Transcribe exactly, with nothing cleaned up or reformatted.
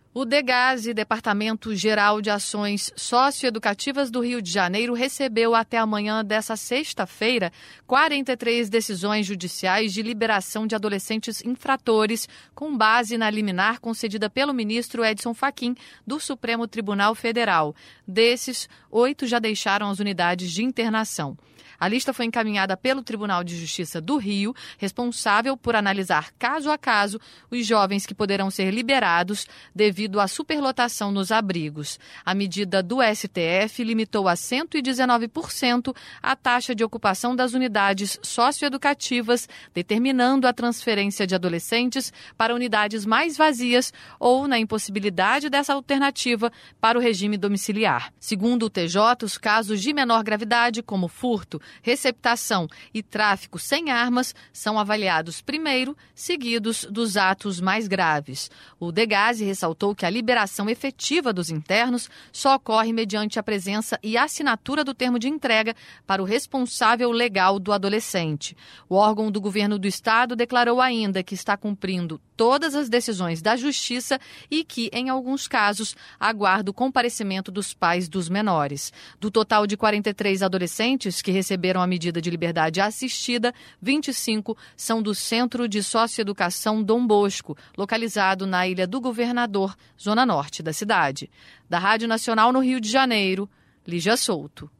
O DEGASE, Departamento Geral de Ações Socioeducativas do Rio de Janeiro, recebeu até amanhã dessa sexta-feira quarenta e três decisões judiciais de liberação de adolescentes infratores com base na liminar concedida pelo ministro Edson Fachin do Supremo Tribunal Federal. Desses, oito já deixaram as unidades de internação. A lista foi encaminhada pelo Tribunal de Justiça do Rio, responsável por analisar caso a caso os jovens que poderão ser liberados devido à superlotação nos abrigos. A medida do S T F limitou a cento e dezenove por cento a taxa de ocupação das unidades socioeducativas, determinando a transferência de adolescentes para unidades mais vazias ou na impossibilidade dessa alternativa para o regime domiciliar. Segundo o T J, os casos de menor gravidade, como furto, receptação e tráfico sem armas são avaliados primeiro, seguidos dos atos mais graves. O DEGASE ressaltou que a liberação efetiva dos internos só ocorre mediante a presença e assinatura do termo de entrega para o responsável legal do adolescente. O órgão do governo do estado declarou ainda que está cumprindo todas as decisões da Justiça e que, em alguns casos, aguarda o comparecimento dos pais dos menores. Do total de quarenta e três adolescentes que receberam receberam a medida de liberdade assistida, vinte e cinco são do Centro de Socioeducação Dom Bosco, localizado na Ilha do Governador, zona norte da cidade. Da Rádio Nacional no Rio de Janeiro, Lígia Souto.